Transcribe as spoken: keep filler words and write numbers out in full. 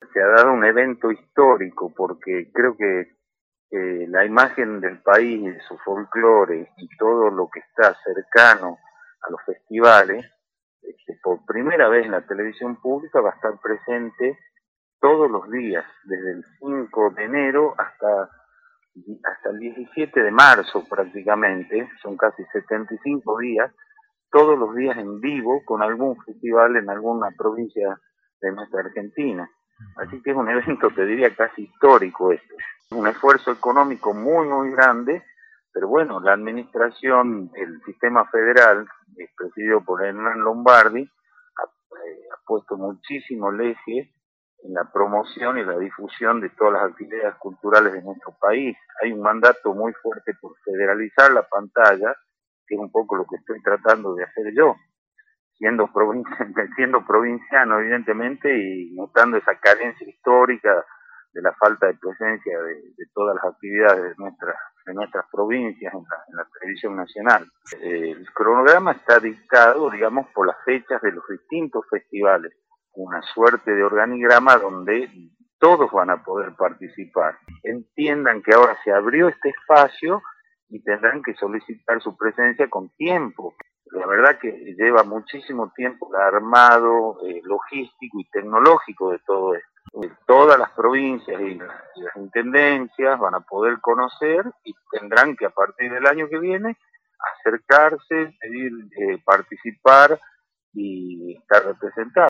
se ha dado un evento histórico, porque creo que eh, la imagen del país, su folclore y todo lo que está cercano a los festivales, este, por primera vez en la televisión pública va a estar presente todos los días, desde el cinco de enero hasta, hasta el diecisiete de marzo prácticamente, son casi setenta y cinco días, todos los días en vivo con algún festival en alguna provincia de nuestra Argentina. Así que es un evento, te diría, casi histórico esto. Un esfuerzo económico muy, muy grande, pero bueno, la administración, el sistema federal, presidido por Hernán Lombardi, ha, eh, ha puesto muchísimo el eje en la promoción y la difusión de todas las actividades culturales de nuestro país. Hay un mandato muy fuerte por federalizar la pantalla, que es un poco lo que estoy tratando de hacer yo, siendo, provin siendo provinciano evidentemente y notando esa carencia histórica de la falta de presencia de, de todas las actividades de nuestras, de nuestras provincias en la, en la televisión nacional. Eh, el cronograma está dictado, digamos, por las fechas de los distintos festivales, una suerte de organigrama donde todos van a poder participar. Entiendan que ahora se abrió este espacio y tendrán que solicitar su presencia con tiempo. La verdad que lleva muchísimo tiempo el armado eh, logístico y tecnológico de todo esto. Eh, todas las provincias y las, y las intendencias van a poder conocer y tendrán que a partir del año que viene acercarse, pedir, eh, participar y estar representados.